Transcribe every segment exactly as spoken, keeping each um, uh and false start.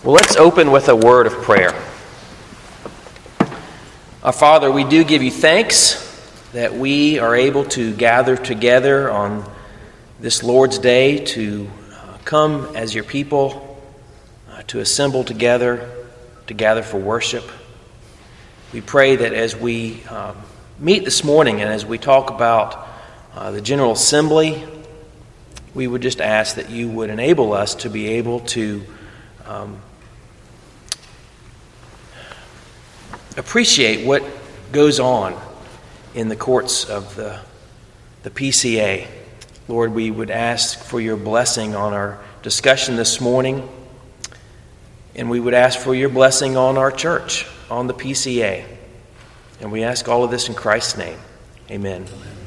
Well, let's open with a word of prayer. Our Father, we do give you thanks that we are able to gather together on this Lord's Day to uh, come as your people, uh, to assemble together, to gather for worship. We pray that as we um, meet this morning and as we talk about uh, the General Assembly, we would just ask that you would enable us to be able to um, appreciate what goes on in the courts of the, the P C A. Lord, we would ask for your blessing on our discussion this morning, and we would ask for your blessing on our church, on the P C A. And we ask all of this in Christ's name. Amen.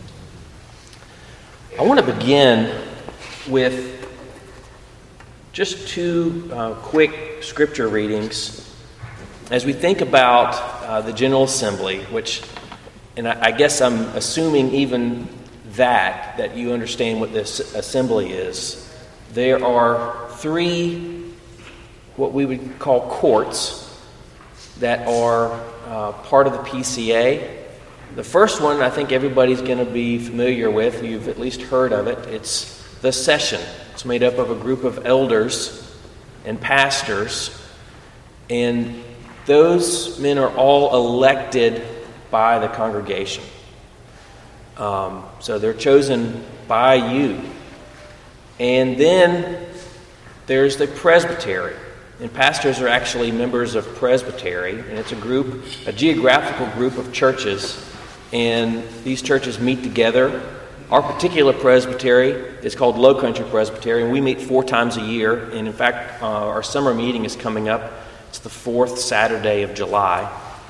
I want to begin with just two uh, quick scripture readings as we think about uh, the General Assembly, which, and I, I guess I'm assuming even that, that you understand what this assembly is. There are three, what we would call courts, that are uh, part of the P C A. The first one I think everybody's going to be familiar with. You've at least heard of it. It's the session. It's made up of a group of elders and pastors, and those men are all elected by the congregation. Um, so they're chosen by you. And then there's the presbytery. And pastors are actually members of presbytery. And it's a group, a geographical group of churches. And these churches meet together. Our particular presbytery is called Low Country Presbytery. And we meet four times a year. And in fact, uh, our summer meeting is coming up. It's the fourth Saturday of July.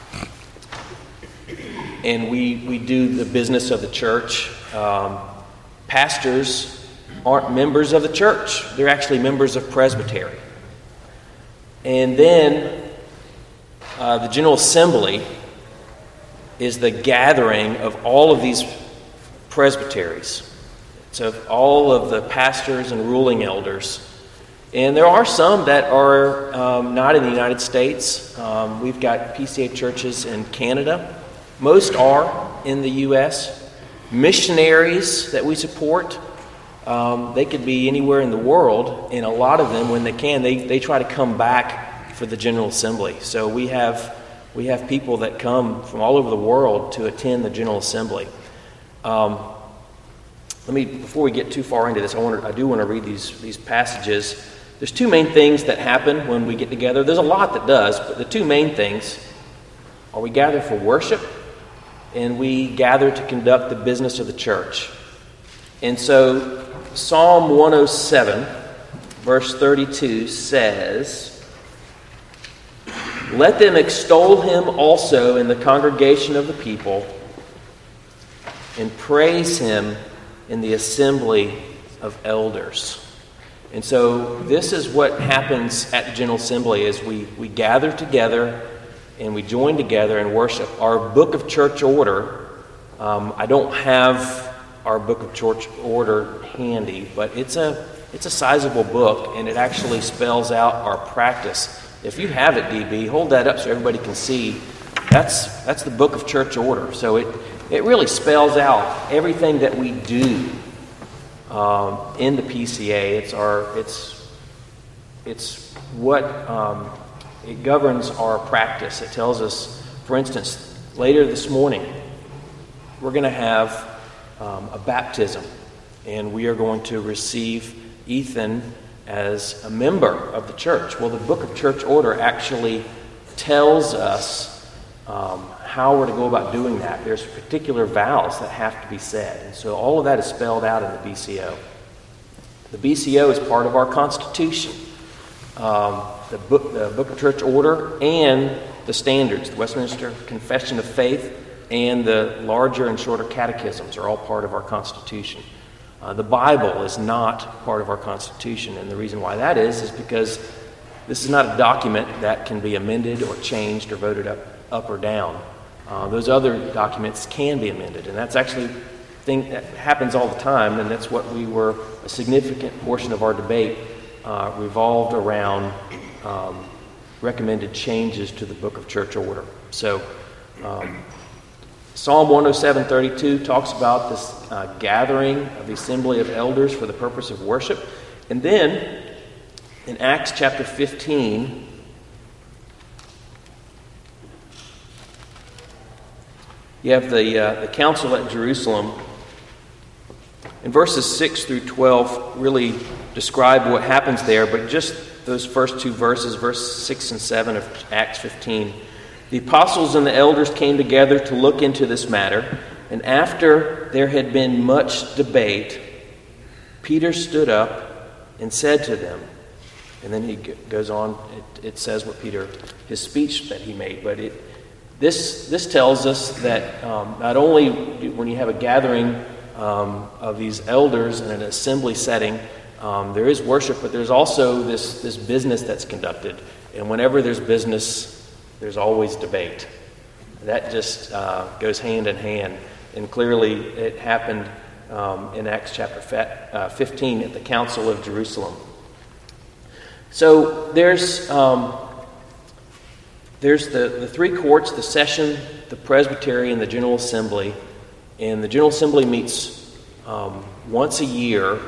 And we, we do the business of the church. Um, pastors aren't members of the church. They're actually members of presbytery. And then uh, the General Assembly is the gathering of all of these presbyteries. So all of the pastors and ruling elders. And there are some that are um, not in the United States. Um, we've got P C A churches in Canada. Most are in the U S Missionaries that we support, um, they could be anywhere in the world. And a lot of them, when they can, they, they try to come back for the General Assembly. So we have we have people that come from all over the world to attend the General Assembly. Um, let me, before we get too far into this, I want to, I do want to read these these passages. There's two main things that happen when we get together. There's a lot that does, but the two main things are we gather for worship and we gather to conduct the business of the church. And so Psalm one oh seven, verse thirty-two says, "Let them extol him also in the congregation of the people and praise him in the assembly of elders." And so this is what happens at the General Assembly is we, we gather together and we join together and worship. Our Book of Church Order, um, I don't have our Book of Church Order handy, but it's a it's a sizable book, and it actually spells out our practice. If you have it, D B, hold that up so everybody can see. That's that's the Book of Church Order. So it, it really spells out everything that we do Um, in the P C A. It's our it's it's what um, it governs our practice. It tells us, for instance, later this morning we're going to have um, a baptism, and we are going to receive Ethan as a member of the church. Well, the Book of Church Order actually tells us um, how we're to go about doing that. There's particular vows that have to be said. And so all of that is spelled out in the B C O. The B C O is part of our Constitution. Um, the, book, the Book of Church Order and the standards, the Westminster Confession of Faith and the larger and shorter catechisms are all part of our Constitution. Uh, the Bible is not part of our Constitution, and the reason why that is is because this is not a document that can be amended or changed or voted up, up or down. Uh, those other documents can be amended, and that's actually thing that happens all the time, and that's what we were, a significant portion of our debate uh, revolved around um, recommended changes to the book of church order. So um, Psalm one oh seven thirty-two talks about this uh, gathering of the assembly of elders for the purpose of worship. And then in Acts chapter fifteen, you have the, uh, the council at Jerusalem. And verses six through twelve really describe what happens there, but just those first two verses, verse six and seven of Acts fifteen. The apostles and the elders came together to look into this matter, and after there had been much debate, Peter stood up and said to them, and then he goes on, it, it says what Peter, his speech that he made, but it, this, this tells us that um, not only when you have a gathering um, of these elders in an assembly setting, um, there is worship, but there's also this, this business that's conducted. And whenever there's business, there's always debate. That just uh, goes hand in hand. And clearly it happened um, in Acts chapter fifteen at the Council of Jerusalem. So there's um, there's the, the three courts, the session, the presbytery, and the General Assembly. And the General Assembly meets um, once a year.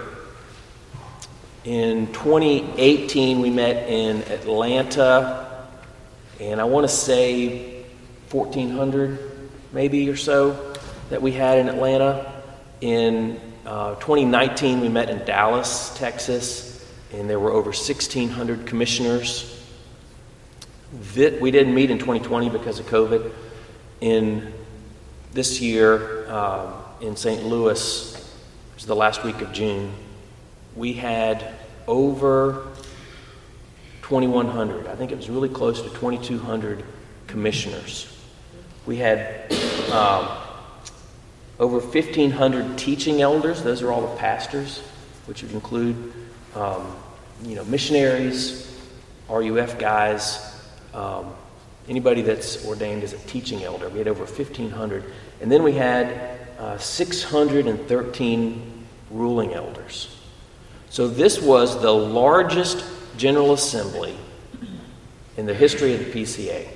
In twenty eighteen, we met in Atlanta, and I want to say fourteen hundred maybe or so that we had in Atlanta. In uh, twenty nineteen, we met in Dallas, Texas, and there were over sixteen hundred commissioners. We didn't meet in twenty twenty because of COVID. In this year, um, in Saint Louis, it was the last week of June, we had over twenty-one hundred. I think it was really close to twenty-two hundred commissioners. We had um, over fifteen hundred teaching elders. Those are all the pastors, which would include um, you know, missionaries, R U F guys, um, anybody that's ordained as a teaching elder. We had over fifteen hundred. And then we had uh, six hundred thirteen ruling elders. So this was the largest General Assembly in the history of the P C A.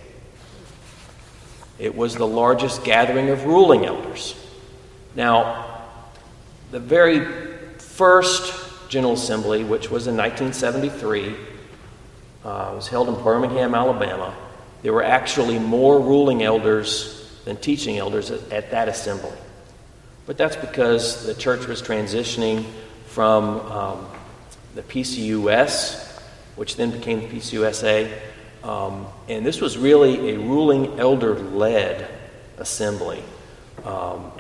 It was the largest gathering of ruling elders. Now, the very first General Assembly, which was in nineteen seventy-three, uh, was held in Birmingham, Alabama. There were actually more ruling elders than teaching elders at, at that assembly. But that's because the church was transitioning from um, the P C U S, which then became the P C U S A. Um, and this was really a ruling elder-led assembly. Um,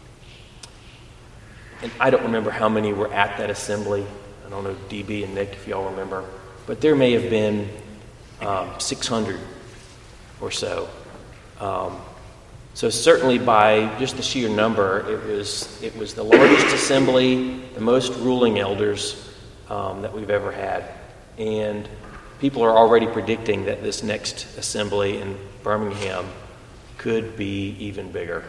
and I don't remember how many were at that assembly. I don't know, D B and Nick, if y'all remember. But there may have been um, six hundred or so. Um, So certainly by just the sheer number, it was it was the largest assembly, the most ruling elders um, that we've ever had. And people are already predicting that this next assembly in Birmingham could be even bigger.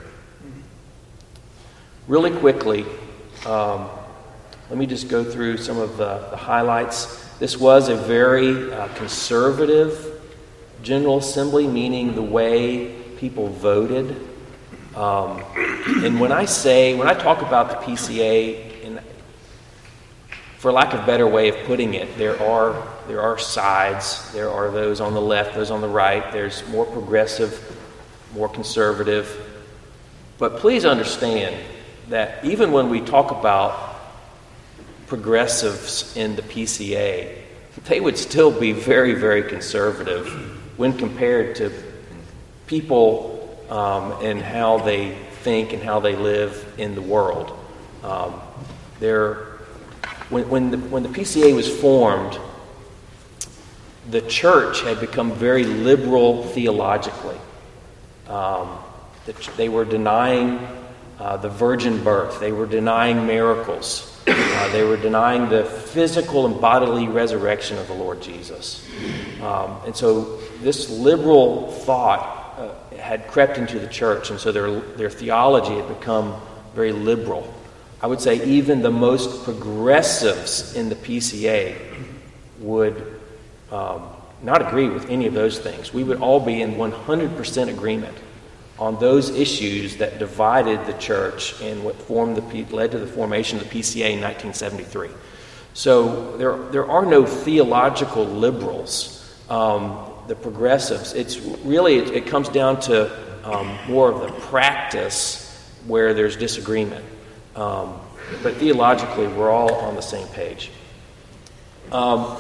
Really quickly, um, let me just go through some of the, the highlights. This was a very uh, conservative General Assembly, meaning the way people voted. Um, and when I say, when I talk about the P C A, and for lack of a better way of putting it, there are there are sides. There are those on the left, those on the right. There's more progressive, more conservative. But please understand that even when we talk about progressives in the P C A, they would still be very, very conservative when compared to people um, and how they think and how they live in the world. Um, they're, when, when, the, when the P C A was formed, the church had become very liberal theologically. Um, the, they were denying uh, the virgin birth. They were denying miracles. Uh, they were denying the physical and bodily resurrection of the Lord Jesus. Um, and so this liberal thought uh, had crept into the church, and so their, their theology had become very liberal. I would say even the most progressives in the P C A would um, not agree with any of those things. We would all be in one hundred percent agreement on those issues that divided the church and what formed the led to the formation of the P C A in nineteen seventy-three. So there there are no theological liberals, um, the progressives. It's really it, it comes down to um, more of the practice where there's disagreement. Um, but theologically, we're all on the same page. Um,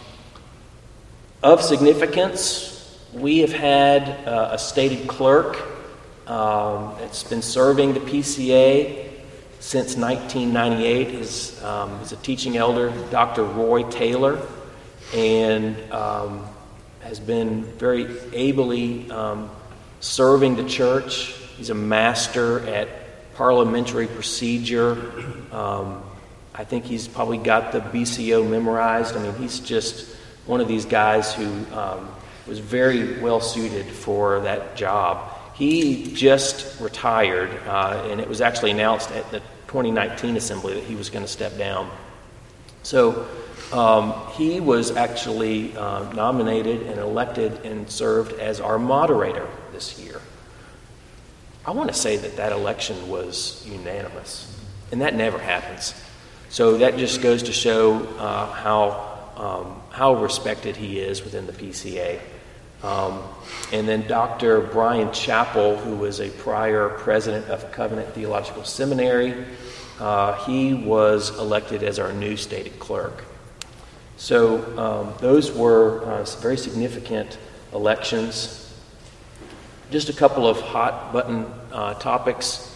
of significance, we have had uh, a stated clerk um, that's been serving the P C A since nineteen ninety-eight. Is um, is a teaching elder, Doctor Roy Taylor, and um, has been very ably um, serving the church. He's a master at parliamentary procedure. Um, I think he's probably got the B C O memorized. I mean, he's just one of these guys who um, was very well suited for that job. He just retired, uh, and it was actually announced at the twenty nineteen assembly that he was going to step down. So um, he was actually uh, nominated and elected and served as our moderator this year. I want to say that that election was unanimous, and that never happens. So that just goes to show uh, how um, how respected he is within the P C A. Um, and then Doctor Brian Chappell, who was a prior president of Covenant Theological Seminary, uh, he was elected as our new stated clerk. So um, those were uh, very significant elections. Just a couple of hot button uh, topics.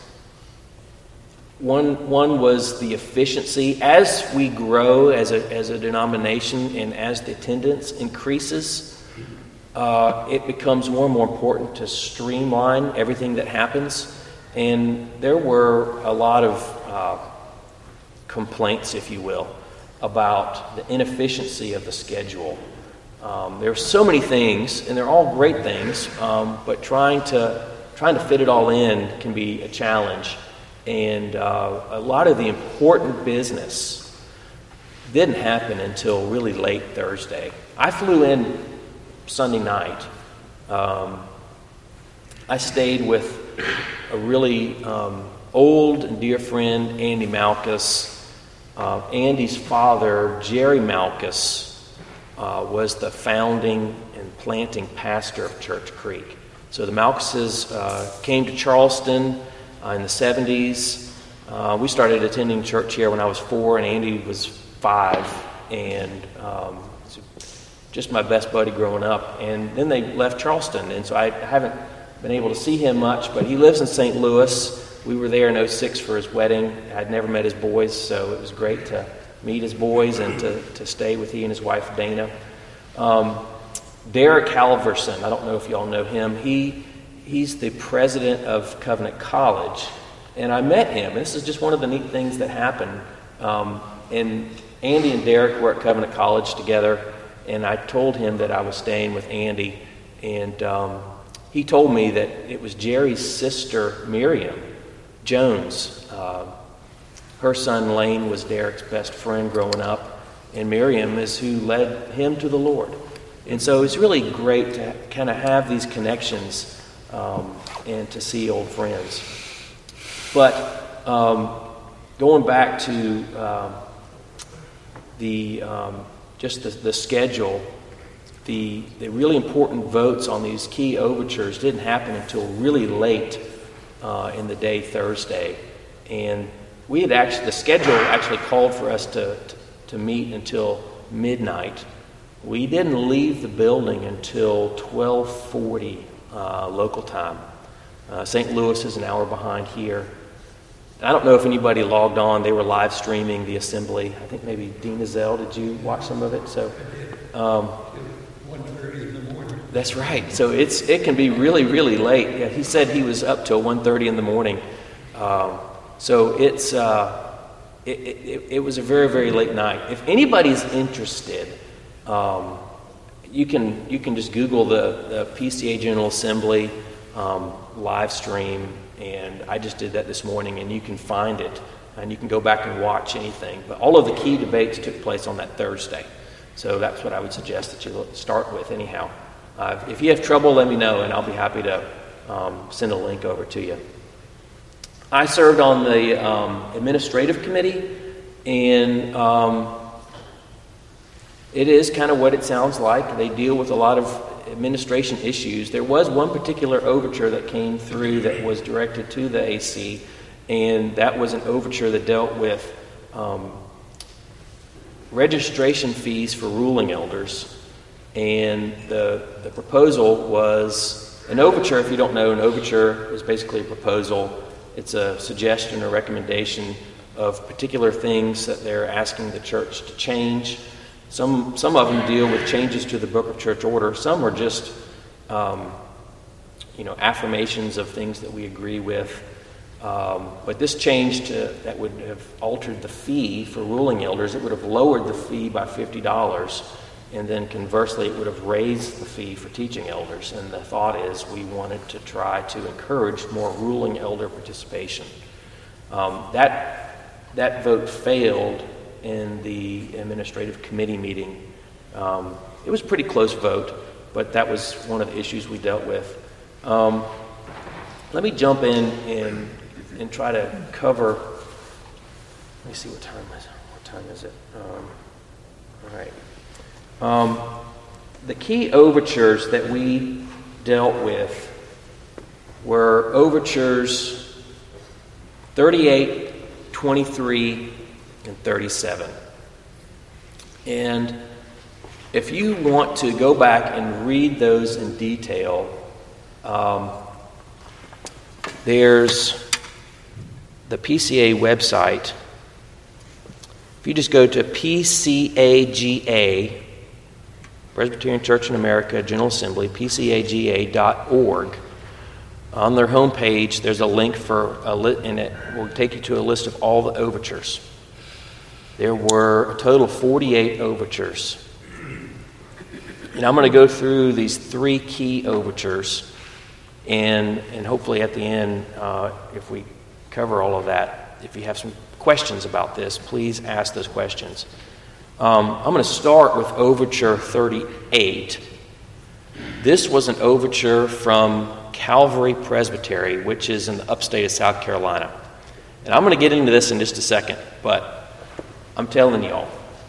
One one was the efficiency. As we grow as a as a denomination and as the attendance increases, uh, it becomes more and more important to streamline everything that happens. And there were a lot of uh, complaints, if you will, about the inefficiency of the schedule. Um, there are so many things, and they're all great things, um, but trying to trying to fit it all in can be a challenge. And uh, a lot of the important business didn't happen until really late Thursday. I flew in Sunday night. Um, I stayed with a really um, old and dear friend, Andy Malkus. Uh, Andy's father, Jerry Malkus, uh, was the founding and planting pastor of Church Creek. So the Malkuses uh, came to Charleston Uh, in the seventies. Uh, we started attending church here when I was four, and Andy was five, and um, just my best buddy growing up. And then they left Charleston, and so I haven't been able to see him much, but he lives in Saint Louis. We were there in oh six for his wedding. I'd never met his boys, so it was great to meet his boys and to, to stay with he and his wife, Dana. Um, Derek Halverson, I don't know if y'all know him. He He's the president of Covenant College, and I met him. This is just one of the neat things that happened. Um, and Andy and Derek were at Covenant College together, and I told him that I was staying with Andy, and um, he told me that it was Jerry's sister, Miriam Jones. Uh, her son, Lane, was Derek's best friend growing up, and Miriam is who led him to the Lord. And so it's really great to kind of have these connections Um, and to see old friends. But um, going back to um, the um, just the, the schedule, the the really important votes on these key overtures didn't happen until really late uh, in the day Thursday, and we had actually the schedule actually called for us to to, to meet until midnight. We didn't leave the building until twelve forty. Uh, local time. Uh, Saint Louis is an hour behind here. I don't know if anybody logged on. They were live streaming the assembly. I think maybe Dina Zell, did you watch some of it? So, um, one thirty in the morning. That's right. So it's it can be really, really late. Yeah, he said he was up till one thirty in the morning. Um, so it's uh, it, it, it was a very, very late night. If anybody's interested, um, You can you can just Google the, the P C A General Assembly um, live stream, and I just did that this morning, and you can find it, and you can go back and watch anything. But all of the key debates took place on that Thursday. So that's what I would suggest that you start with anyhow. Uh, if you have trouble, let me know, and I'll be happy to um, send a link over to you. I served on the um, administrative committee, and um, it is kind of what it sounds like. They deal with a lot of administration issues. There was one particular overture that came through that was directed to the A C, and that was an overture that dealt with um, registration fees for ruling elders. And the, the proposal was an overture. If you don't know, an overture is basically a proposal. It's a suggestion or recommendation of particular things that they're asking the church to change. Some some of them deal with changes to the Book of Church Order. Some are just, um, you know, affirmations of things that we agree with. Um, but this change to, that would have altered the fee for ruling elders. It would have lowered the fee by fifty dollars. And then conversely, it would have raised the fee for teaching elders. And the thought is we wanted to try to encourage more ruling elder participation. Um, that, that vote failed in the administrative committee meeting. Um, it was a pretty close vote, but that was one of the issues we dealt with. Um, let me jump in and, and try to cover. Let me see what time is it. What time is it? Um, all right. Um, the key overtures that we dealt with were overtures thirty-eight, twenty-three, and thirty-seven. And if you want to go back and read those in detail, um, there's the P C A website. If you just go to P C A G A, Presbyterian Church in America, General Assembly, P C A G A dot org. On their homepage, there's a link for a li- and it will take you to a list of all the overtures. There were a total of forty-eight overtures. And I'm going to go through these three key overtures, and and hopefully at the end, uh, if we cover all of that, if you have some questions about this, please ask those questions. Um, I'm going to start with Overture thirty-eight. This was an overture from Calvary Presbytery, which is in the upstate of South Carolina. And I'm going to get into this in just a second, but I'm telling y'all,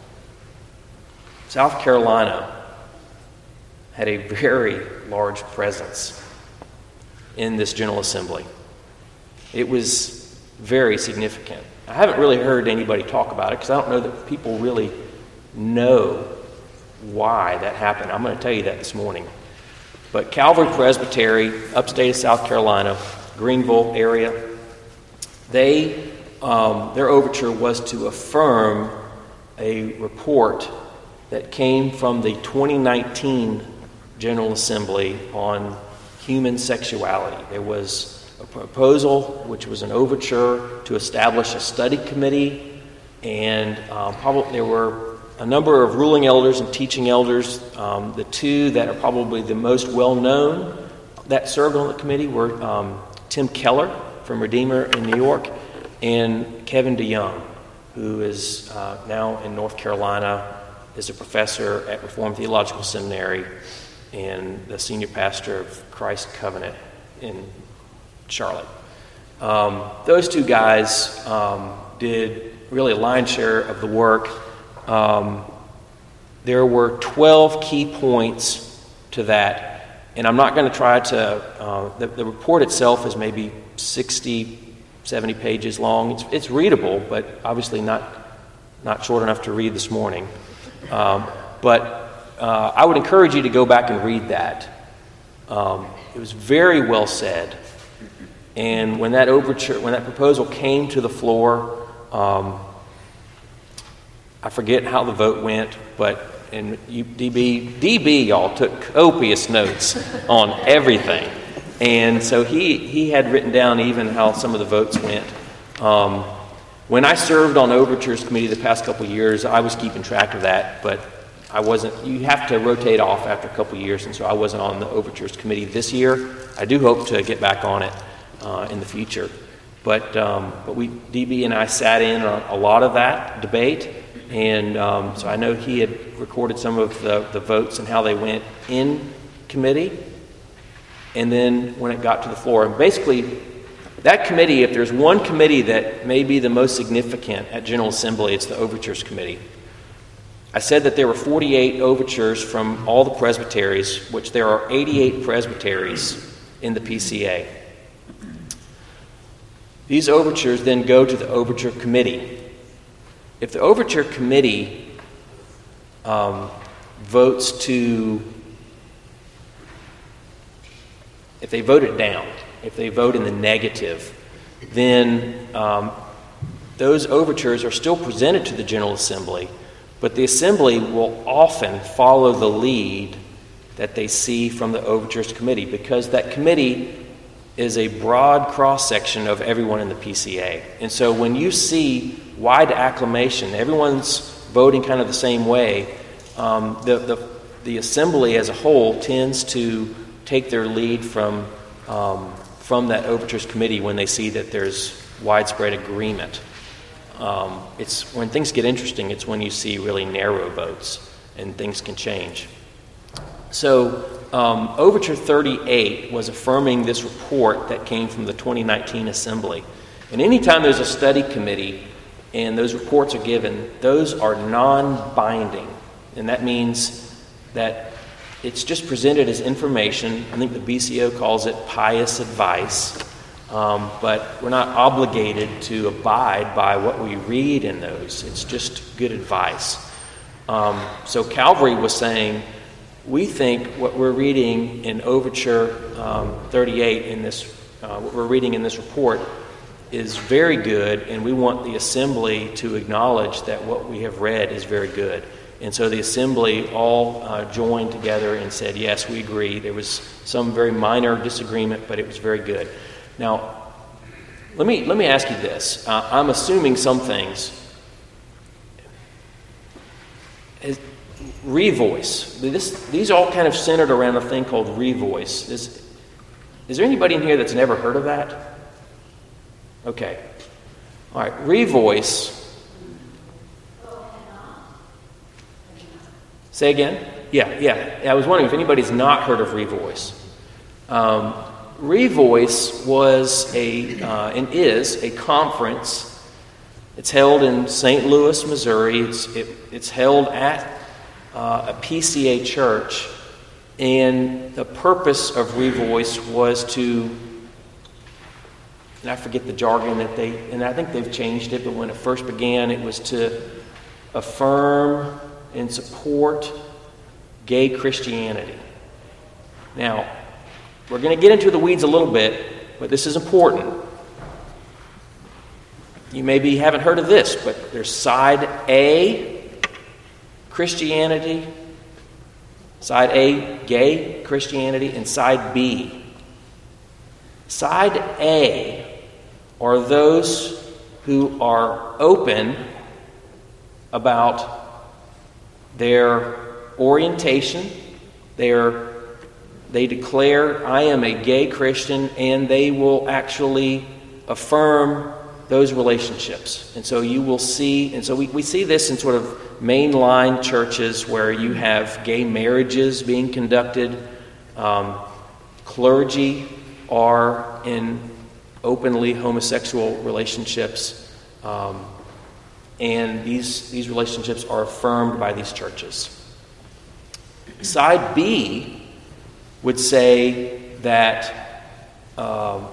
South Carolina had a very large presence in this General Assembly. It was very significant. I haven't really heard anybody talk about it because I don't know that people really know why that happened. I'm going to tell you that this morning. But Calvary Presbytery, upstate of South Carolina, Greenville area, they um, their overture was to affirm a report that came from the twenty nineteen General Assembly on human sexuality. There was a proposal, which was an overture, to establish a study committee, and um, probably there were a number of ruling elders and teaching elders. Um, the two that are probably the most well-known that served on the committee were um, Tim Keller from Redeemer in New York and Kevin DeYoung, who is uh, now in North Carolina, is a professor at Reformed Theological Seminary and the senior pastor of Christ Covenant in Charlotte. Um, those two guys um, did really a lion's share of the work. Um, there were twelve key points to that, and I'm not going to try to, uh, the, the report itself is maybe sixty, seventy pages long. It's, it's readable, but obviously not not short enough to read this morning. Um, but uh, I would encourage you to go back and read that. Um, it was very well said, and when that overture, when that proposal came to the floor, um, I forget how the vote went, but and you, D B, D B, y'all took copious notes on everything, and so he he had written down even how some of the votes went. Um, when I served on Overtures Committee the past couple of years, I was keeping track of that, but I wasn't. You have to rotate off after a couple of years, and so I wasn't on the Overtures Committee this year. I do hope to get back on it uh, in the future, but um, but we D B and I sat in on a lot of that debate. And um, so I know he had recorded some of the, the votes and how they went in committee, and then when it got to the floor. And basically, that committee, if there's one committee that may be the most significant at General Assembly, it's the Overtures Committee. I said that there were forty-eight overtures from all the presbyteries, which there are eighty-eight presbyteries in the P C A. These overtures then go to the Overture Committee. If the Overture Committee um, votes to, if they vote it down, if they vote in the negative, then um, those overtures are still presented to the General Assembly, but the Assembly will often follow the lead that they see from the Overtures Committee, because that committee is a broad cross-section of everyone in the P C A. And so when you see wide acclamation, everyone's voting kind of the same way, um, the, the, the Assembly as a whole tends to take their lead from, um, from that Overtures Committee when they see that there's widespread agreement. Um, it's when things get interesting, it's when you see really narrow votes and things can change. So um, Overture thirty-eight was affirming this report that came from the twenty nineteen Assembly. And anytime there's a study committee and those reports are given, those are non-binding. And that means that it's just presented as information. I think the B C O calls it pious advice. Um, but we're not obligated to abide by what we read in those. It's just good advice. Um, so Calvary was saying, we think what we're reading in Overture um, thirty-eight, in this, uh, what we're reading in this report, is very good, and we want the Assembly to acknowledge that what we have read is very good. And so the Assembly all uh, joined together and said, yes, we agree. There was some very minor disagreement, but it was very good. Now, let me let me ask you this. Uh, I'm assuming some things. Is, revoice. This, these all kind of centered around a thing called revoice. Is, is there anybody in here that's never heard of that? Okay. All right. Revoice. Say again? Yeah, yeah. I was wondering if anybody's not heard of revoice. Um, Revoice was a uh, and is a conference. It's held in Saint Louis, Missouri. It's it, it's held at uh, a P C A church, and the purpose of Revoice was to, and I forget the jargon that they, and I think they've changed it, but when it first began, it was to affirm and support gay Christianity. Now, we're going to get into the weeds a little bit, but this is important. You maybe haven't heard of this, but there's side A, Christianity, side A, gay Christianity, and side B. Side A are those who are open about their orientation, their They declare, I am a gay Christian, and they will actually affirm those relationships. And so you will see, and so we, we see this in sort of mainline churches where you have gay marriages being conducted. Um, clergy are in openly homosexual relationships. Um, and these, these relationships are affirmed by these churches. Side B would say that um,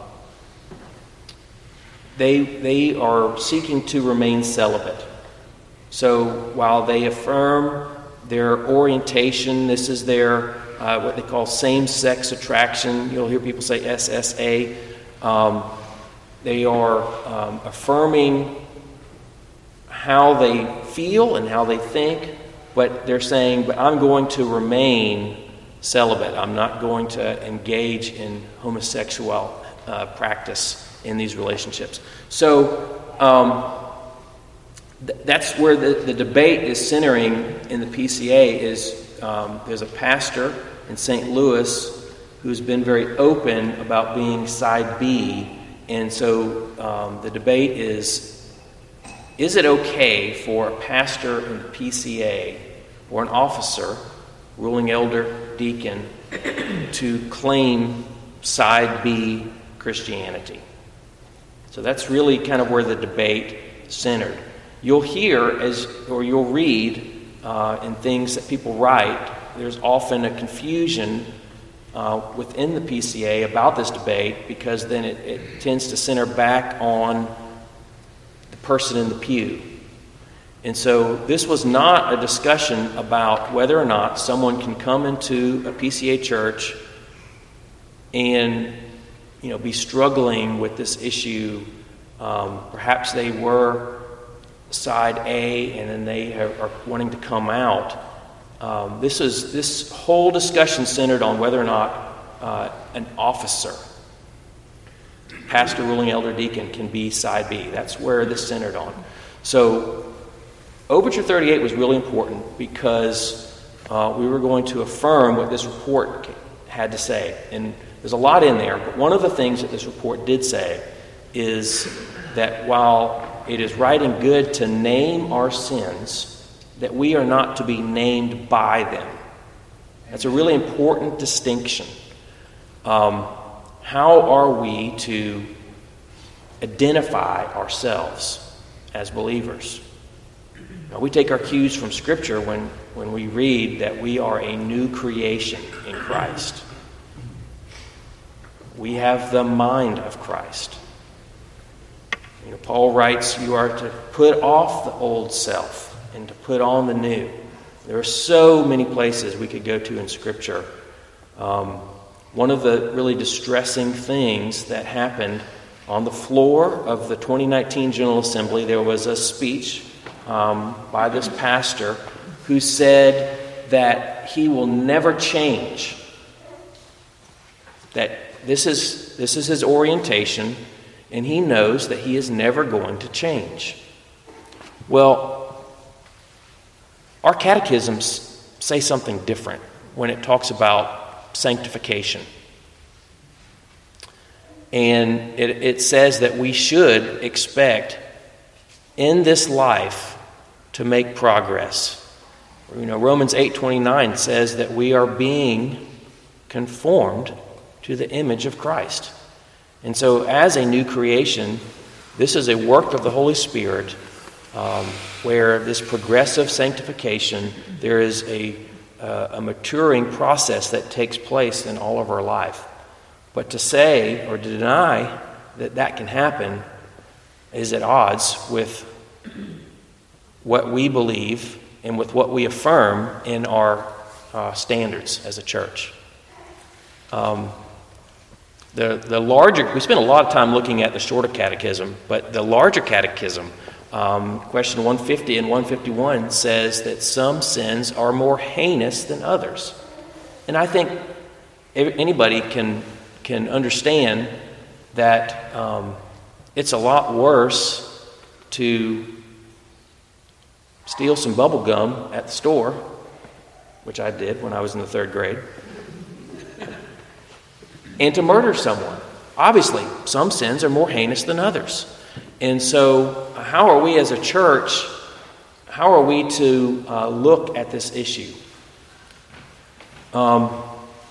they they are seeking to remain celibate. So while they affirm their orientation, this is their uh, what they call same-sex attraction. You'll hear people say S S A. Um, they are um, affirming how they feel and how they think, but they're saying, "But I'm going to remain celibate. I'm not going to engage in homosexual uh, practice in these relationships." So um, th- that's where the, the debate is centering in the P C A. Is um, there's a pastor in Saint Louis who's been very open about being side B, and so um, the debate is: is it okay for a pastor in the P C A or an officer, ruling elder, deacon, to claim side B Christianity? So that's really kind of where the debate centered. You'll hear as, or you'll read uh, in things that people write, there's often a confusion uh, within the P C A about this debate, because then it, it tends to center back on the person in the pew. And so this was not a discussion about whether or not someone can come into a P C A church and, you know, be struggling with this issue. Um, perhaps they were side A and then they have, are wanting to come out. Um, this is this whole discussion centered on whether or not uh, an officer, pastor, ruling elder, deacon, can be side B. That's where this centered on. So Overture thirty-eight was really important because uh, we were going to affirm what this report had to say. And there's a lot in there, but one of the things that this report did say is that while it is right and good to name our sins, that we are not to be named by them. That's a really important distinction. Um, how are we to identify ourselves as believers? Now, we take our cues from Scripture when, when we read that we are a new creation in Christ. We have the mind of Christ. You know, Paul writes, you are to put off the old self and to put on the new. There are so many places we could go to in Scripture. Um, one of the really distressing things that happened on the floor of the twenty nineteen General Assembly, there was a speech um, by this pastor who said that he will never change. That this is this is his orientation, and he knows that he is never going to change. Well, our catechisms say something different when it talks about sanctification. And it, it says that we should expect in this life to make progress. You know, Romans eight twenty-nine says that we are being conformed to the image of Christ. And so as a new creation, this is a work of the Holy Spirit, um, where this progressive sanctification, there is a, uh, a maturing process that takes place in all of our life. But to say or to deny that that can happen is at odds with what we believe and with what we affirm in our uh, standards as a church. Um, the the larger, we spent a lot of time looking at the shorter catechism, but the larger catechism, um, question one fifty and one fifty-one, says that some sins are more heinous than others. And I think anybody can can understand that um, it's a lot worse to steal some bubble gum at the store, which I did when I was in the third grade, and to murder someone. Obviously, some sins are more heinous than others. And so how are we as a church, how are we to uh, look at this issue? Um,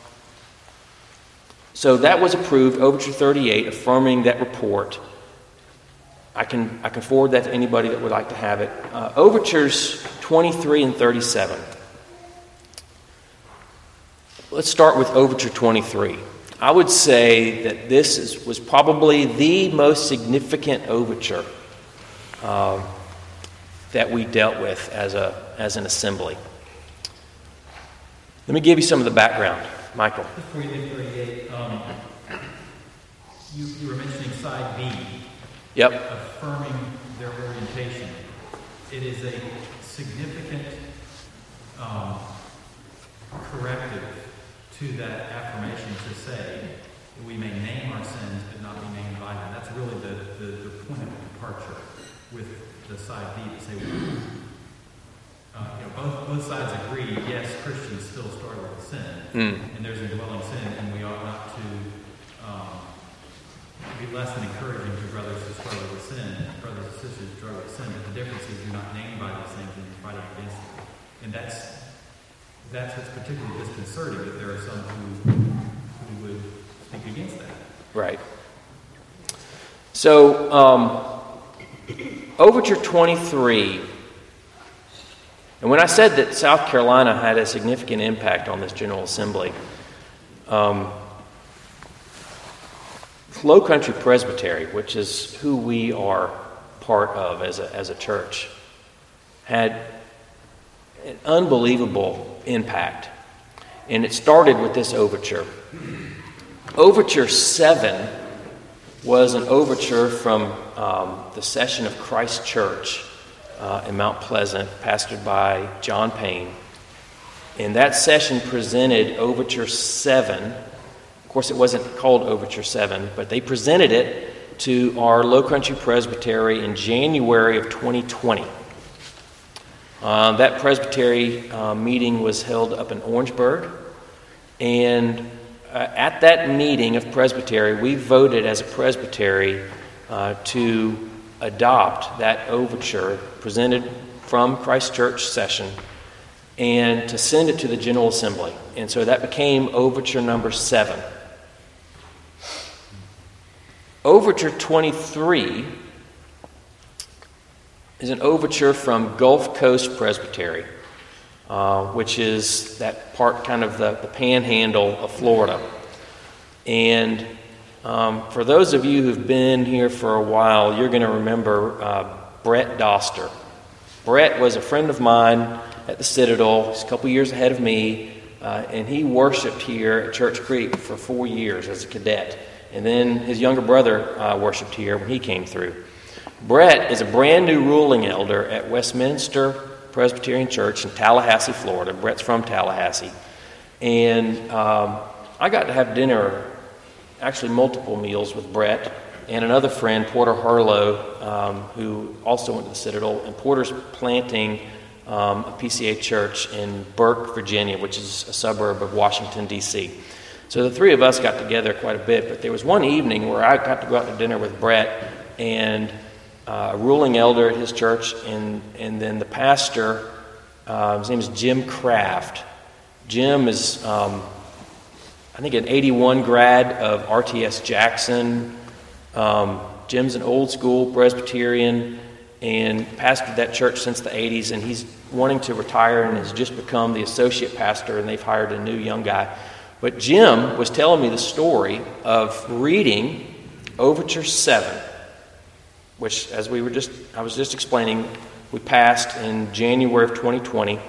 so that was approved, Overture thirty-eight, affirming that report. I can I can forward that to anybody that would like to have it. Uh, Overtures twenty-three and thirty-seven. Let's start with Overture twenty-three. I would say that this is, was probably the most significant overture uh, that we dealt with as a as an assembly. Let me give you some of the background, Michael. Before you get thirty-eight, um, you, you were mentioning side B. Yep. Affirming their orientation. It is a significant um, corrective to that affirmation to say that we may name our sins but not be named by them. That's really the, the, the point of departure with the side B to say, uh, you know, both, both sides agree, yes, Christians still start with sin, mm. and there's indwelling sin, and we ought not to um, be less than encouraging to brothers who struggle with sin, brothers and sisters who struggle with sin, but the difference is you're not named by these things and you're fighting against them. And that's that's what's particularly disconcerting, that there are some who, who would speak against that. Right. So, um, Overture twenty-three, and when I said that South Carolina had a significant impact on this General Assembly, um, Low Country Presbytery, which is who we are part of as a, as a church, had an unbelievable impact. And it started with this overture. Overture seven was an overture from um, the session of Christ Church uh, in Mount Pleasant, pastored by John Payne. And that session presented Overture seven. Of course, it wasn't called Overture seven, but they presented it to our Low Country Presbytery in January of twenty twenty. Uh, that presbytery uh, meeting was held up in Orangeburg, and uh, at that meeting of presbytery, we voted as a presbytery uh, to adopt that overture presented from Christ Church session and to send it to the General Assembly. And so that became Overture number seven. Overture twenty-three is an overture from Gulf Coast Presbytery, uh, which is that part, kind of the, the panhandle of Florida. And um, for those of you who've been here for a while, you're going to remember uh, Brett Doster. Brett was a friend of mine at the Citadel. He's a couple years ahead of me, uh, and he worshiped here at Church Creek for four years as a cadet. And then his younger brother uh, worshiped here when he came through. Brett is a brand new ruling elder at Westminster Presbyterian Church in Tallahassee, Florida. Brett's from Tallahassee. And um, I got to have dinner, actually multiple meals with Brett and another friend, Porter Harlow, um, who also went to the Citadel. And Porter's planting um, a P C A church in Burke, Virginia, which is a suburb of Washington, D C So the three of us got together quite a bit. But there was one evening where I got to go out to dinner with Brett and Uh, a ruling elder at his church, and, and then the pastor, uh, his name is Jim Kraft. Jim is, um, I think, an eighty-one grad of R T S Jackson. Um, Jim's an old school Presbyterian and pastored that church since the eighties, and he's wanting to retire and has just become the associate pastor, and they've hired a new young guy. But Jim was telling me the story of reading Overture seven, which, as we were just, I was just explaining, we passed in January of twenty twenty.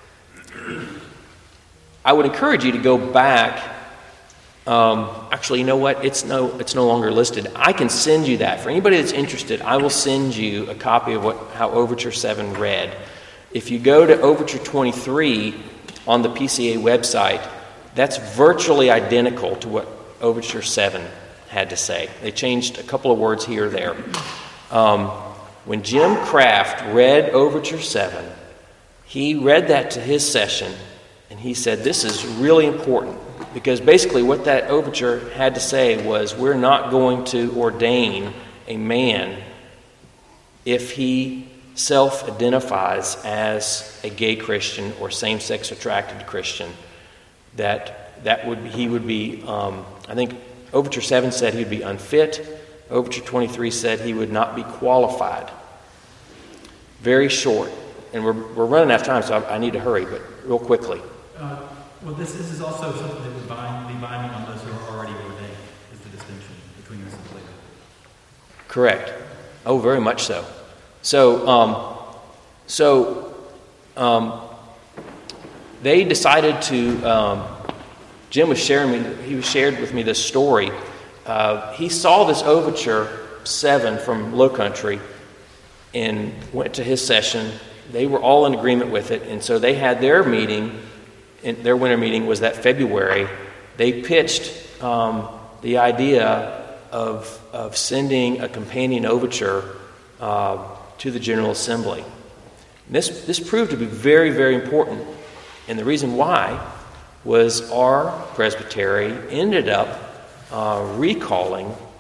I would encourage you to go back. Um, actually, you know what? It's no, it's no longer listed. I can send you that. For anybody that's interested, I will send you a copy of what how Overture seven read. If you go to Overture twenty-three on the P C A website, that's virtually identical to what Overture seven had to say. They changed a couple of words here or there. Um, when Jim Kraft read Overture seven, he read that to his session, and he said, this is really important, because basically what that overture had to say was, we're not going to ordain a man if he self-identifies as a gay Christian or same-sex attracted Christian. That that would he would be, um, I think Overture seven said he would be unfit. Overture twenty-three said he would not be qualified. Very short. And we're we're running out of time, so I, I need to hurry, but real quickly. Uh, well, this, this is also something that would bind, be binding on those who are already ordained, is the distinction between this and later. Correct. Oh, very much so. So, um, so um, they decided to, um, Jim was sharing me, he was shared with me this story. Uh, he saw this Overture seven from Low Country and went to his session. They were all in agreement with it, and so they had their meeting, and their winter meeting was that February. They pitched um, the idea of, of sending a companion overture uh, to the General Assembly. And this, this proved to be very, very important, and the reason why was our presbytery ended up Uh, recalling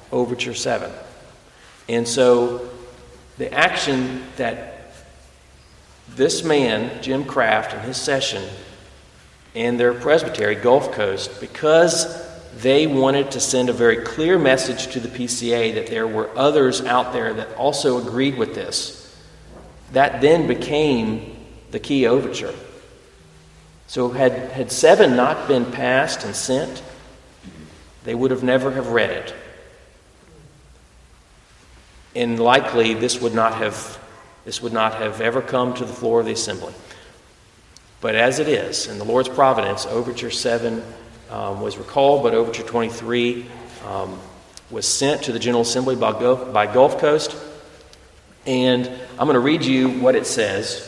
Overture seven. And so the action that this man, Jim Craft, and his session and their presbytery, Gulf Coast, because they wanted to send a very clear message to the P C A that there were others out there that also agreed with this, that then became the key overture. So had, had seven not been passed and sent, they would have never have read it. And likely this would not have this would not have ever come to the floor of the assembly. But as it is, in the Lord's providence, Overture seven um, was recalled, but Overture twenty-three um, was sent to the General Assembly by Gulf, by Gulf Coast. And I'm going to read you what it says.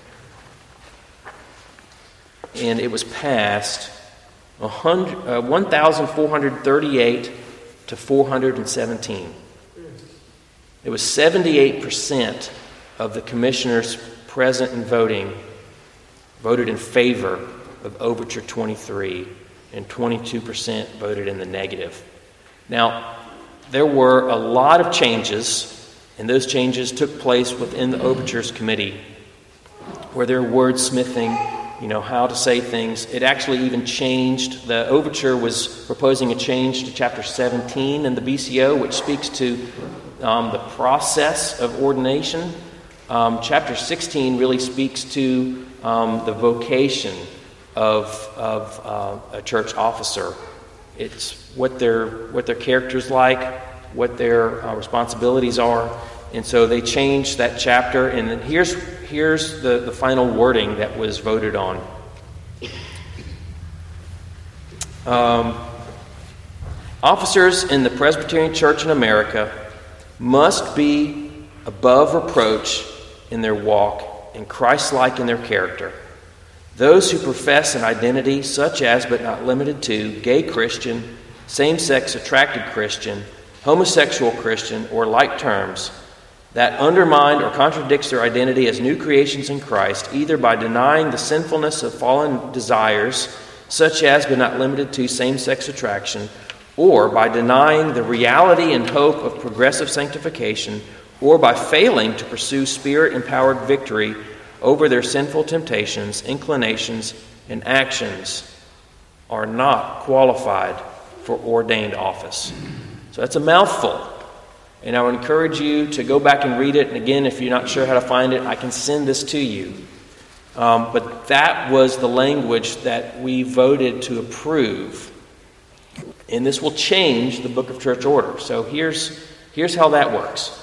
And it was passed one thousand four hundred thirty-eight to four hundred seventeen. It was seventy-eight percent of the commissioners present and voting voted in favor of Overture twenty-three, and twenty-two percent voted in the negative. Now, there were a lot of changes, and those changes took place within the Overtures Committee, where they're wordsmithing, you know, how to say things. It actually even changed. The Overture was proposing a change to Chapter seventeen in the B C O, which speaks to um, the process of ordination. Um, chapter sixteen really speaks to um, the vocation of, of uh, a church officer. It's what their what their character's like, what their uh, responsibilities are. And so they changed that chapter, and then here's here's the, the final wording that was voted on. Um, Officers in the Presbyterian Church in America must be above reproach in their walk and Christ-like in their character. Those who profess an identity such as, but not limited to, gay Christian, same-sex attracted Christian, homosexual Christian, or like terms, that undermine or contradicts their identity as new creations in Christ, either by denying the sinfulness of fallen desires, such as but not limited to same-sex attraction, or by denying the reality and hope of progressive sanctification, or by failing to pursue Spirit-empowered victory over their sinful temptations, inclinations, and actions, are not qualified for ordained office. So that's a mouthful. And I would encourage you to go back and read it. And again, if you're not sure how to find it, I can send this to you. Um, but that was the language that we voted to approve. And this will change the Book of Church Order. So here's, here's how that works.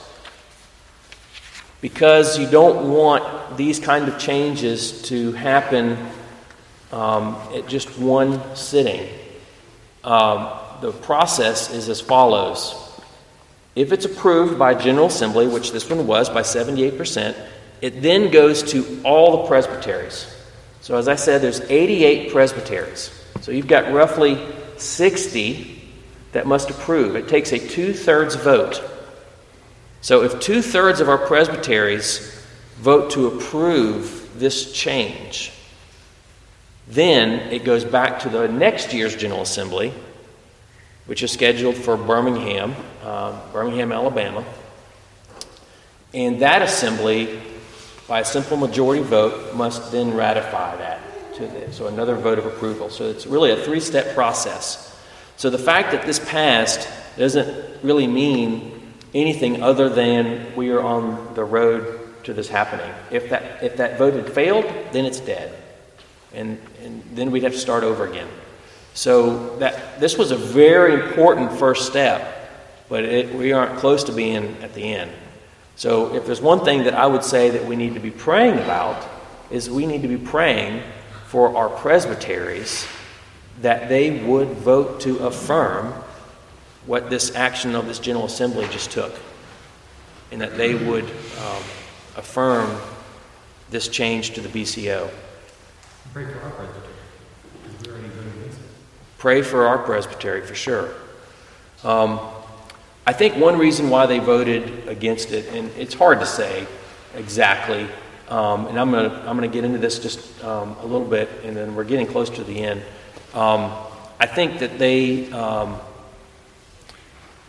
Because you don't want these kind of changes to happen um, at just one sitting, um, the process is as follows. If it's approved by General Assembly, which this one was by seventy-eight percent, it then goes to all the presbyteries. So as I said, there's eighty-eight presbyteries. So you've got roughly sixty that must approve. It takes a two-thirds vote. So if two-thirds of our presbyteries vote to approve this change, then it goes back to the next year's General Assembly, which is scheduled for Birmingham, uh, Birmingham, Alabama. And that assembly, by a simple majority vote, must then ratify that. To the, so another vote of approval. So it's really a three-step process. So the fact that this passed doesn't really mean anything other than we are on the road to this happening. If that if that vote had failed, then it's dead. And, and then we'd have to start over again. So that this was a very important first step, but it, we aren't close to being at the end. So if there's one thing that I would say that we need to be praying about, is we need to be praying for our presbyteries that they would vote to affirm what this action of this General Assembly just took, and that they would um, affirm this change to the B C O. Pray for our presbytery, because we already voted against it. Pray for our presbytery, for sure. Um, I think one reason why they voted against it, and it's hard to say exactly, um, and I'm going to I'm going to get into this just um, a little bit, and then we're getting close to the end. Um, I think that they um,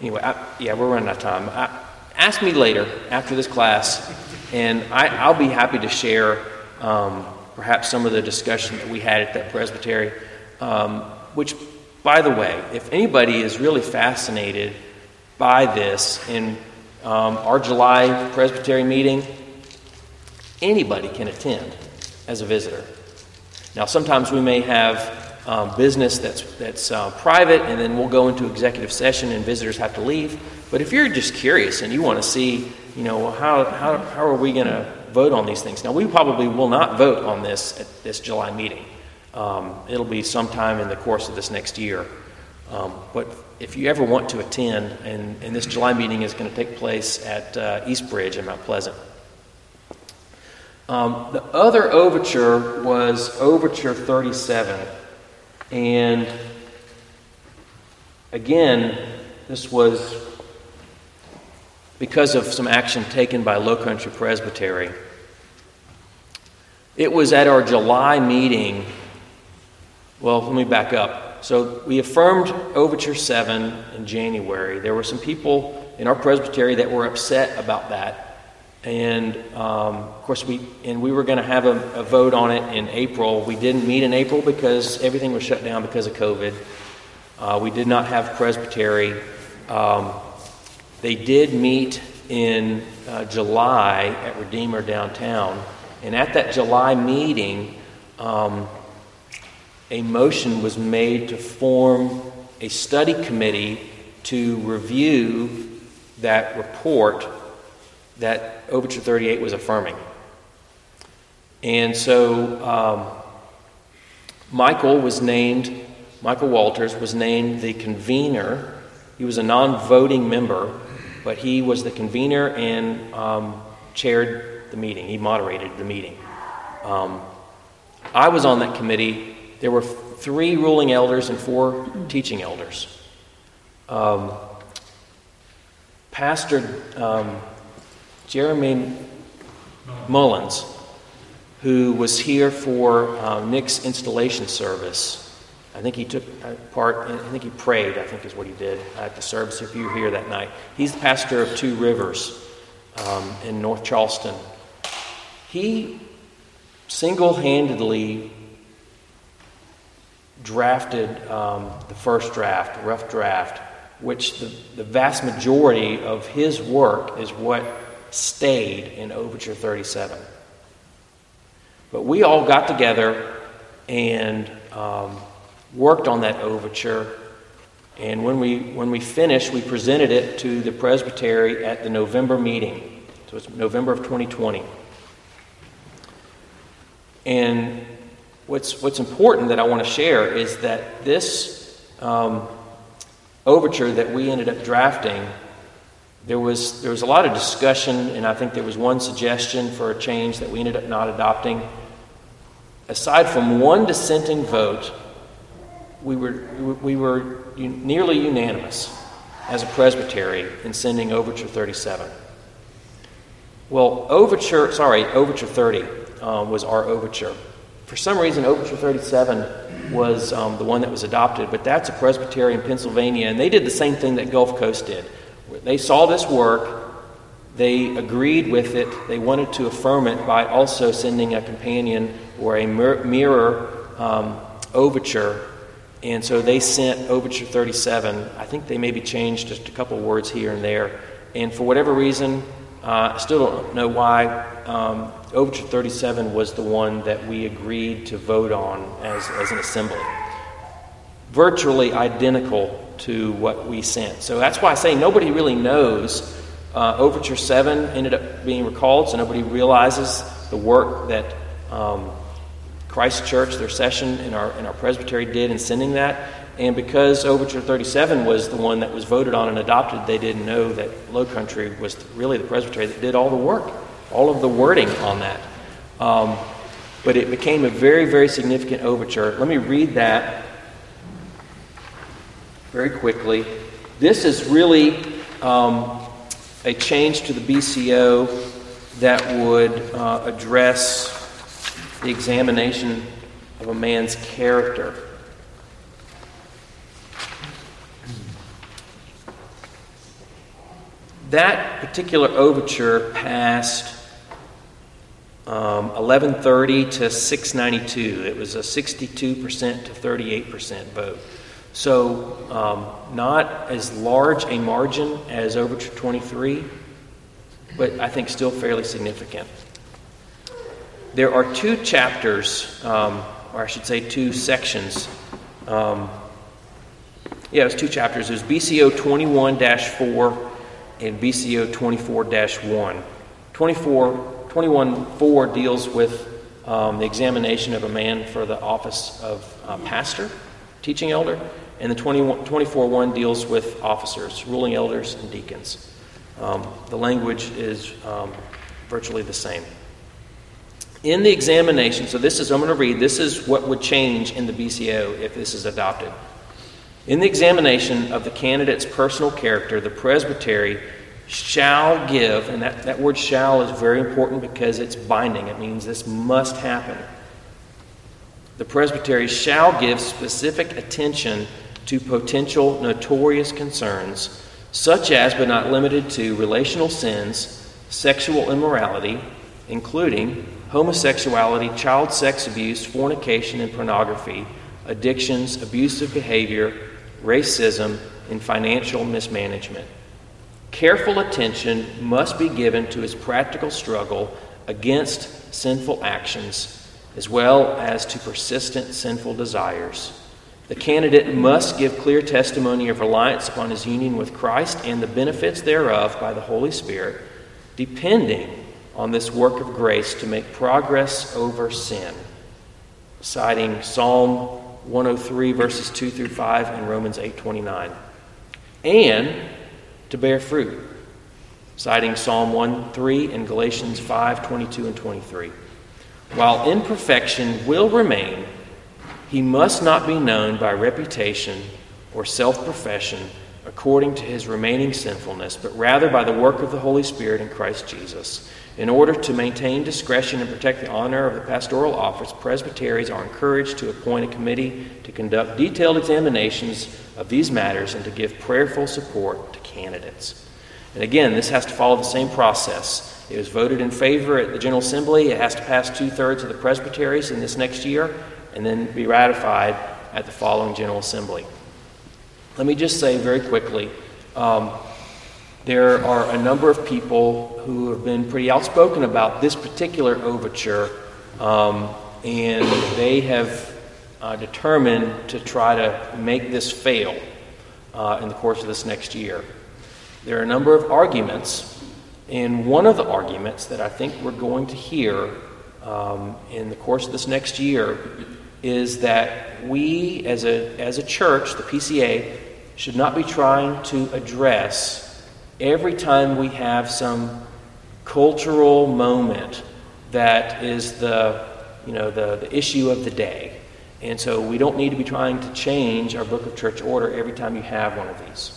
anyway, I, yeah, we're running out of time. I, ask me later after this class, and I, I'll be happy to share um, perhaps some of the discussion that we had at that presbytery, um, which, by the way, if anybody is really fascinated by this, in um, our July presbytery meeting, anybody can attend as a visitor. Now, sometimes we may have um, business that's that's uh, private, and then we'll go into executive session, and visitors have to leave. But if you're just curious and you want to see, you know, how how how are we going to vote on these things? Now, we probably will not vote on this at this July meeting. Um, it'll be sometime in the course of this next year. Um, but if you ever want to attend, and, and this July meeting is going to take place at uh, East Bridge in Mount Pleasant. Um, the other overture was Overture thirty-seven. And again, this was because of some action taken by Low Country Presbytery. It was at our July meeting. Well, let me back up. So we affirmed Overture seven in January. There were some people in our presbytery that were upset about that. And um, of course, we and we were going to have a, a vote on it in April. We didn't meet in April because everything was shut down because of COVID. Uh, we did not have presbytery. Um, they did meet in uh, July at Redeemer downtown, and at that July meeting, um, a motion was made to form a study committee to review that report that Overture thirty-eight was affirming. And so um, Michael was named, Michael Walters was named the convener. He was a non-voting member, but he was the convener and um, chaired the meeting. He moderated the meeting. Um, I was on that committee. There were three ruling elders and four teaching elders. Um, Pastor um, Jeremy Mullins, who was here for uh, Nick's installation service. I think he took part, I think he prayed, I think is what he did at the service, if you were here that night. He's the pastor of Two Rivers um, in North Charleston. He single-handedly drafted um, the first draft, the rough draft, which the, the vast majority of his work is what stayed in Overture thirty-seven. But we all got together and um, worked on that overture, and when we when we finished, we presented it to the presbytery at the November meeting. So it's November of twenty twenty. And what's what's important that I want to share is that this um, overture that we ended up drafting, There was there was a lot of discussion, and I think there was one suggestion for a change that we ended up not adopting. Aside from one dissenting vote, we were we were nearly unanimous as a presbytery in sending Overture thirty-seven. Well, Overture, sorry, Overture thirty um, was our overture. For some reason, Overture thirty-seven was um, the one that was adopted, but that's a presbytery in Pennsylvania, and they did the same thing that Gulf Coast did. They saw this work, they agreed with it, they wanted to affirm it by also sending a companion or a mirror um, overture, and so they sent Overture thirty-seven. I think they maybe changed just a couple words here and there, and for whatever reason, uh, I still don't know why, um, Overture thirty-seven was the one that we agreed to vote on as, as an assembly. Virtually identical to what we sent. So that's why I say nobody really knows. Uh, Overture seven ended up being recalled, so nobody realizes the work that um, Christ Church, their session in our in our presbytery did in sending that. And because Overture thirty-seven was the one that was voted on and adopted, they didn't know that Low Country was really the presbytery that did all the work, all of the wording on that. Um, but it became a very, very significant overture. Let me read that very quickly. This is really um, a change to the B C O that would uh, address the examination of a man's character. that particular overture passed um, eleven thirty to six ninety-two. It was a sixty-two percent to thirty-eight percent vote. So um, not as large a margin as Overture twenty-three, but I think still fairly significant. There are two chapters, um, or I should say two sections. Um, yeah, it was two chapters. It was B C O twenty-one dash four and B C O twenty-four dash one. twenty-four, twenty-one four deals with um, the examination of a man for the office of uh, pastor, teaching elder, and the twenty-four one deals with officers, ruling elders, and deacons. Um, the language is um, virtually the same. In the examination, so this is, I'm going to read, this is what would change in the B C O if this is adopted. In the examination of the candidate's personal character, the presbytery shall give, and that, that word shall is very important because it's binding. It means this must happen. The presbytery shall give specific attention to potential notorious concerns, such as but not limited to relational sins, sexual immorality, including homosexuality, child sex abuse, fornication and pornography, addictions, abusive behavior, racism, and financial mismanagement. Careful attention must be given to his practical struggle against sinful actions, as well as to persistent sinful desires. The candidate must give clear testimony of reliance upon his union with Christ and the benefits thereof by the Holy Spirit, depending on this work of grace to make progress over sin, citing Psalm one oh three verses two through five and Romans eight twenty-nine, and to bear fruit, citing Psalm one three and Galatians five twenty-two and twenty-three. While imperfection will remain, he must not be known by reputation or self-profession according to his remaining sinfulness, but rather by the work of the Holy Spirit in Christ Jesus. In order to maintain discretion and protect the honor of the pastoral office, presbyteries are encouraged to appoint a committee to conduct detailed examinations of these matters and to give prayerful support to candidates. And again, this has to follow the same process. It was voted in favor at the General Assembly. It has to pass two-thirds of the presbyteries in this next year and then be ratified at the following General Assembly. Let me just say very quickly, um, there are a number of people who have been pretty outspoken about this particular overture, um, and they have uh, determined to try to make this fail uh, in the course of this next year. There are a number of arguments, and one of the arguments that I think we're going to hear um, in the course of this next year is that we as a as a church, the P C A, should not be trying to address every time we have some cultural moment that is the, you know, the, the issue of the day. And so we don't need to be trying to change our Book of Church Order every time you have one of these.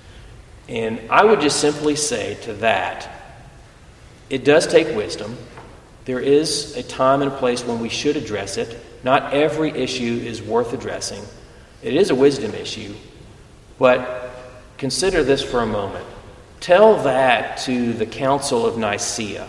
And I would just simply say to that, it does take wisdom. There is a time and a place when we should address it. Not every issue is worth addressing. It is a wisdom issue. But consider this for a moment. Tell that to the Council of Nicaea.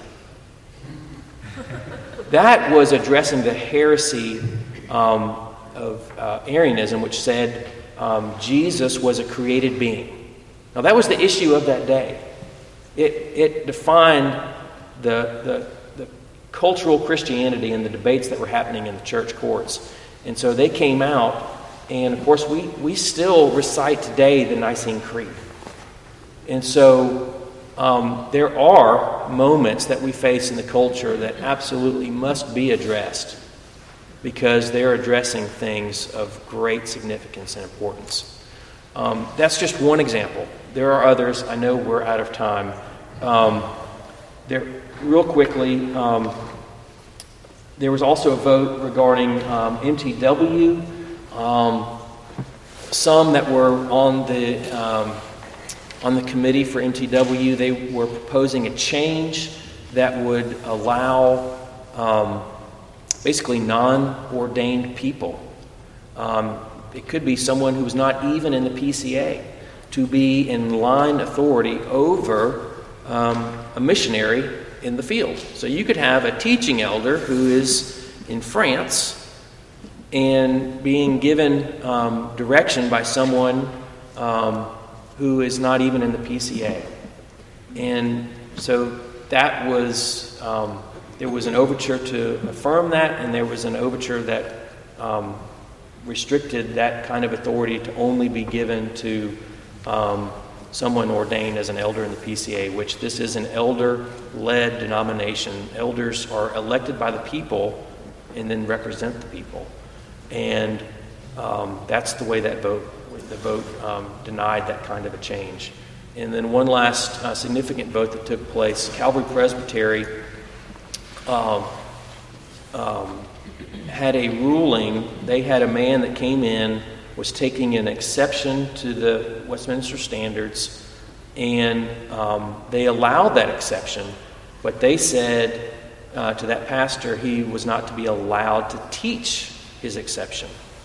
That was addressing the heresy um, of uh, Arianism, which said um, Jesus was a created being. Now, that was the issue of that day. It, it defined the, the, the cultural Christianity and the debates that were happening in the church courts. And so they came out, and of course, we, we still recite today the Nicene Creed. And so um, there are moments that we face in the culture that absolutely must be addressed because they're addressing things of great significance and importance. Um, that's just one example. There are others. I know we're out of time. Um, there, real quickly, um, there was also a vote regarding um, M T W. Um, some that were on the um, on the committee for M T W, they were proposing a change that would allow um, basically non-ordained people. Um, it could be someone who's not even in the P C A to be in line authority over um, a missionary in the field. So you could have a teaching elder who is in France and being given um, direction by someone um, who is not even in the P C A. And so that was, um, there was an overture to affirm that, and there was an overture that um, restricted that kind of authority to only be given to um, someone ordained as an elder in the P C A, which this is an elder-led denomination. Elders are elected by the people and then represent the people. And um, that's the way that vote, the vote um, denied that kind of a change. And then one last uh, significant vote that took place, Calvary Presbytery um, um, had a ruling. They had a man that came in, was taking an exception to the Westminster Standards, and um, they allowed that exception, but they said uh, to that pastor he was not to be allowed to teach his exception.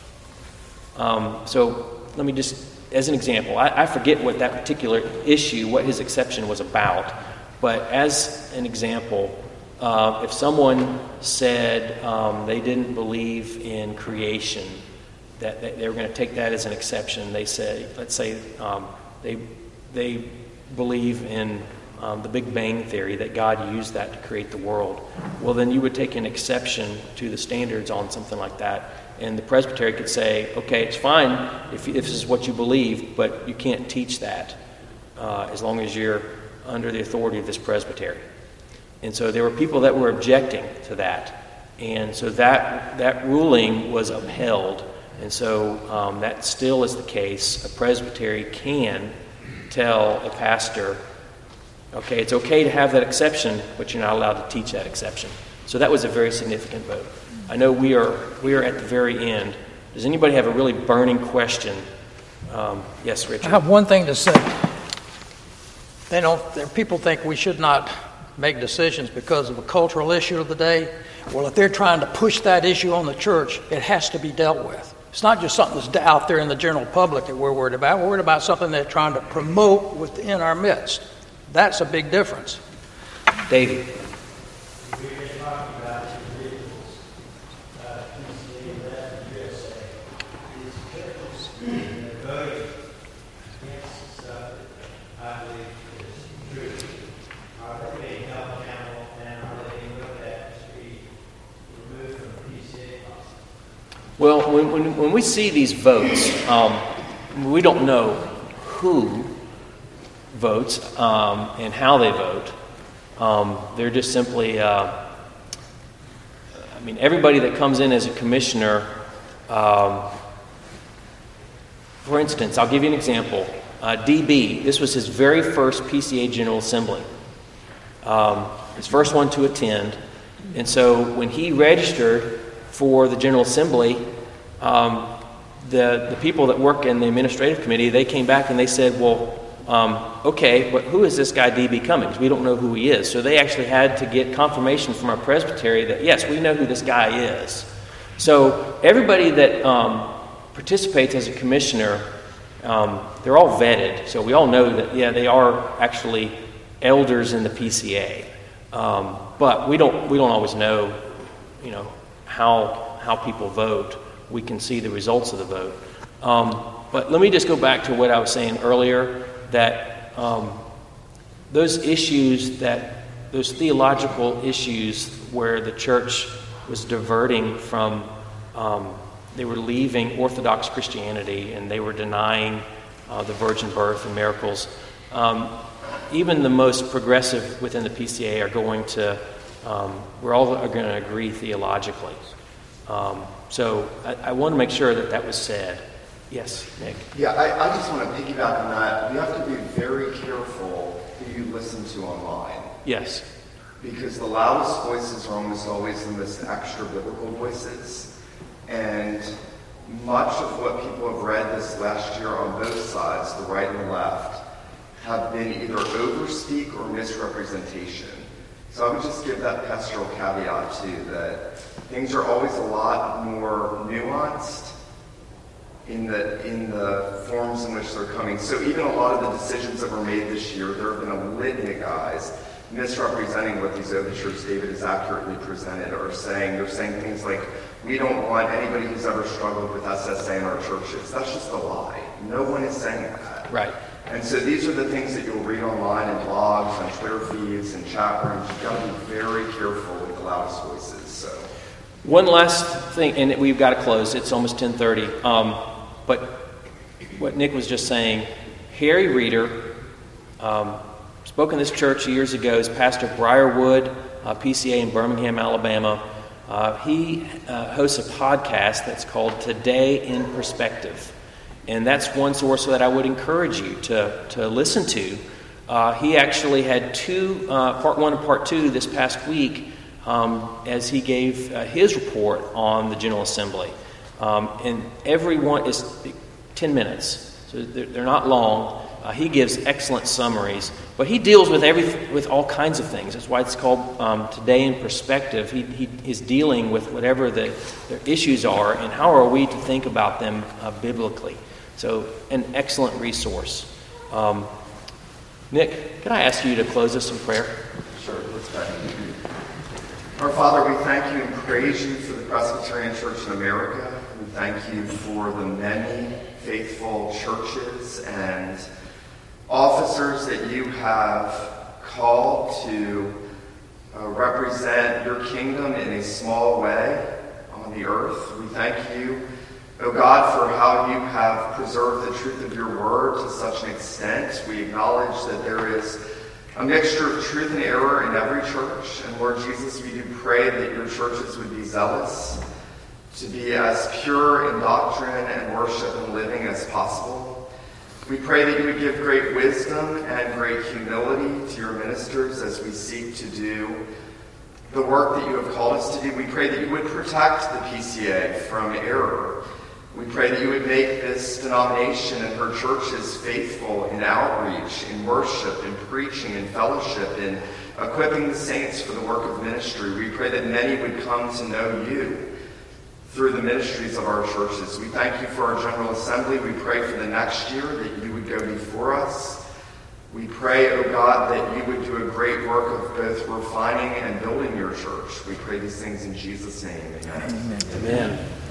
Um, so let me just, as an example, I, I forget what that particular issue, what his exception was about, but as an example, uh, if someone said um, they didn't believe in creation, that, that they were going to take that as an exception, they say, let's say um, they they believe in um, the Big Bang Theory, that God used that to create the world, well, then you would take an exception to the standards on something like that. And the presbytery could say, okay, it's fine if, if this is what you believe, but you can't teach that uh, as long as you're under the authority of this presbytery. And so there were people that were objecting to that. And so that that ruling was upheld. And so um, that still is the case. A presbytery can tell a pastor, okay, it's okay to have that exception, but you're not allowed to teach that exception. So that was a very significant vote. I know we are we are at the very end. Does anybody have a really burning question? Um, yes, Richard. I have one thing to say. They don't. People think we should not make decisions because of a cultural issue of the day. Well, if they're trying to push that issue on the church, it has to be dealt with. It's not just something that's out there in the general public that we're worried about. We're worried about something they're trying to promote within our midst. That's a big difference. David. Well, when, when, when we see these votes, um, we don't know who votes um, and how they vote. Um, they're just simply, uh, I mean, everybody that comes in as a commissioner, um, for instance, I'll give you an example. Uh, D B, this was his very first P C A General Assembly, um, his first one to attend. And so when he registered for the General Assembly, um, the the people that work in the administrative committee, they came back and they said, well, um, okay, but who is this guy D B Cummings? We don't know who he is. So they actually had to get confirmation from our presbytery that, yes, we know who this guy is. So everybody that um, participates as a commissioner, um, they're all vetted. So we all know that, yeah, they are actually elders in the P C A. Um, but we don't we don't always know, you know, how how people vote. We can see the results of the vote. Um, but let me just go back to what I was saying earlier, that um, those issues, that those theological issues where the church was diverting from, um, they were leaving Orthodox Christianity and they were denying uh, the virgin birth and miracles. Um, even the most progressive within the P C A are going to, um, we're all are going to agree theologically. Um, so I, I want to make sure that that was said. Yes, Nick? Yeah, I, I just want to piggyback on that. You have to be very careful who you listen to online. Yes. Because the loudest voices are almost always the most extra-biblical voices. And much of what people have read this last year on both sides, the right and the left, have been either overspeak or misrepresentation. So I would just give that pastoral caveat too, that things are always a lot more nuanced in the in the forms in which they're coming. So even a lot of the decisions that were made this year, there have been a litany of guys misrepresenting what these overtures David has accurately presented, or saying, they're saying things like, we don't want anybody who's ever struggled with S S A in our churches. That's just a lie. No one is saying that. Right. And so these are the things that you'll read online in blogs, on Twitter feeds, and chat rooms. You've got to be very careful with the loudest voices. So, one last thing, and we've got to close. It's almost ten thirty. Um, but what Nick was just saying, Harry Reeder um, spoke in this church years ago as pastor of Briarwood, uh, P C A in Birmingham, Alabama. Uh, he uh, hosts a podcast that's called Today in Perspective. And that's one source that I would encourage you to, to listen to. Uh, he actually had two, uh, part one and part two this past week, um, as he gave uh, his report on the General Assembly. Um, and every one is ten minutes, so they're, they're not long. Uh, he gives excellent summaries, but he deals with every with all kinds of things. That's why it's called um, Today in Perspective. He, he is dealing with whatever the, the issues are, and how are we to think about them uh, biblically. So, an excellent resource. Um, Nick, can I ask you to close us in prayer? Sure, let's pray. Our Father, we thank you and praise you for the Presbyterian Church in America. We thank you for the many faithful churches and officers that you have called to uh, represent your kingdom in a small way on the earth. We thank you, O God, for how you have preserved the truth of your word to such an extent. We acknowledge that there is a mixture of truth and error in every church. And Lord Jesus, we do pray that your churches would be zealous, to be as pure in doctrine and worship and living as possible. We pray that you would give great wisdom and great humility to your ministers as we seek to do the work that you have called us to do. We pray that you would protect the P C A from error. We pray that you would make this denomination and her churches faithful in outreach, in worship, in preaching, in fellowship, in equipping the saints for the work of ministry. We pray that many would come to know you through the ministries of our churches. We thank you for our General Assembly. We pray for the next year that you would go before us. We pray, O God, that you would do a great work of both refining and building your church. We pray these things in Jesus' name. Amen. Amen. Amen.